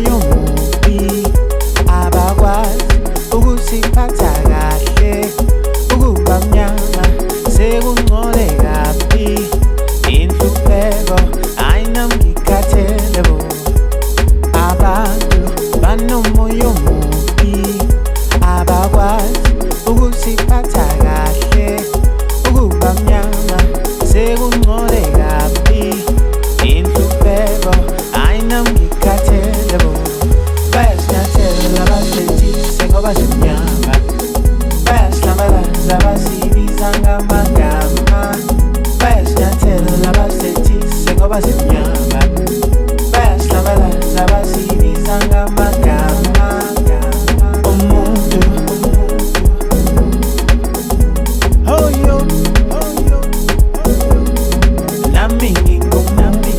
banomoya omubi abakwazi ukusiphatha kahle ukuba mnyama sekungcole kabi inhlupheko ayinamngikhathele bo abantu banomoya omubi abakwazi ukusiphatha kahle ukuba mnyama sekungcole kabi inhlupheko ayinamngikhathele bo bayasinyathela abasethise ngoba simnyama bayasilambalaza basibiza ngamagama bayasinyathela abasethise ngoba simnyama bayasilambalaza basibiza ngamagama umuntu oh yo nami ngingunami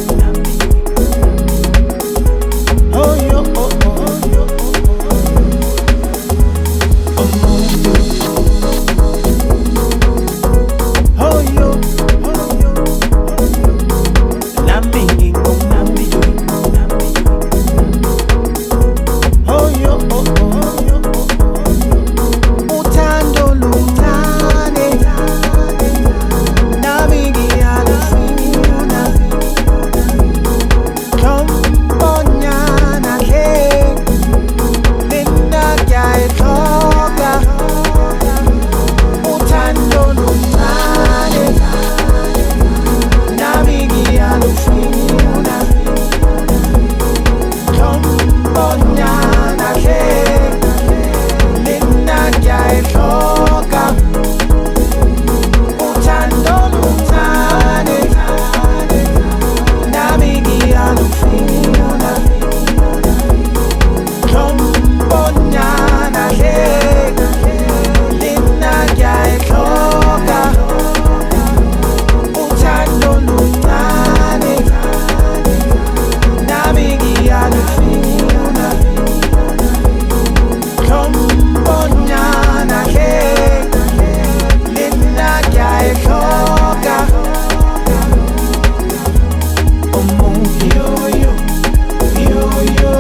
oh yo umuntu oh yo nami ngingunami oh yo uthando luncane nami ngiyalufuna Lombonyana hle lena ngiyayihloka uthando luncane nami ngiyalufuna Lombonyana hle lena ngiyayihloka uthando luncane nami ngiyalufuna Lombonyana hle lena ngiyayihloka uthando luncane nami ngiyalufuna Lombonyana hle lena ngiyayihloka umuntu yo yo yo yo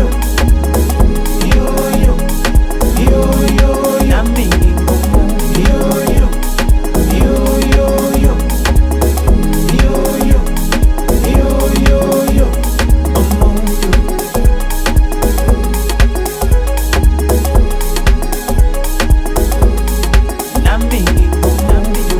yo yo yo nami ngingumuntu yo yo yo yo yo yo yo umuntu nami ngingumuntu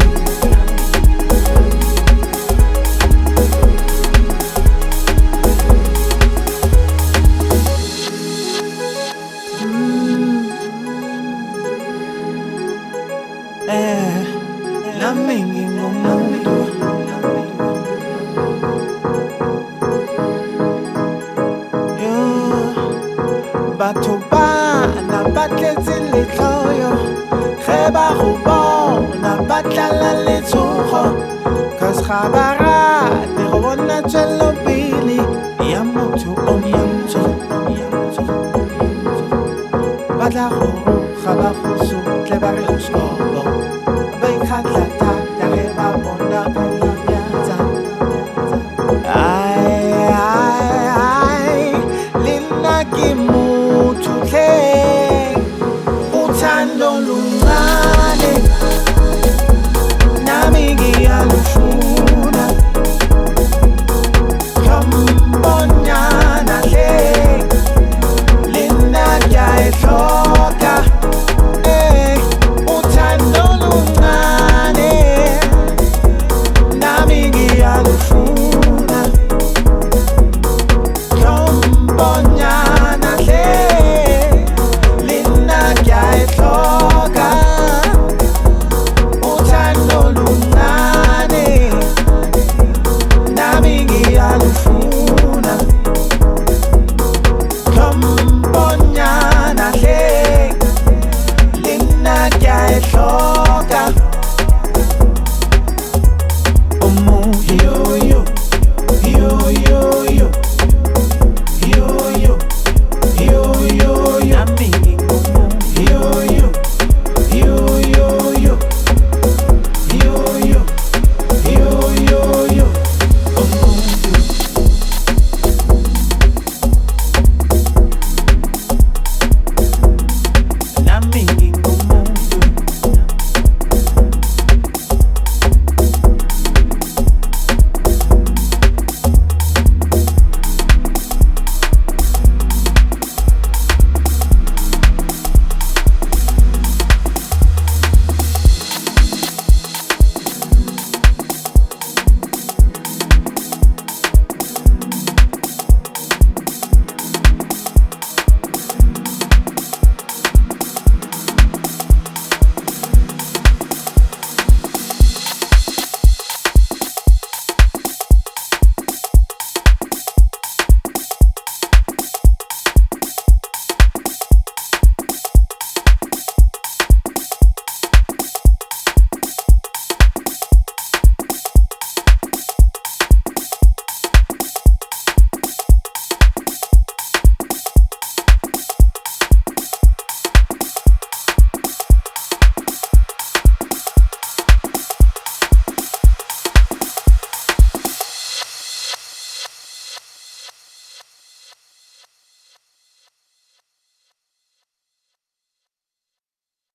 nami ngingumuntu yo batho bana ba tletse letlhoyo ge ba go bona ba tlala letshogo cause ga ba rate go bona tswelopele ya motho o montsho ba tla go ga ba go sotle ba re o skobo ba ikgatla thata ge ba bona panyatsa ai lena ke motho tle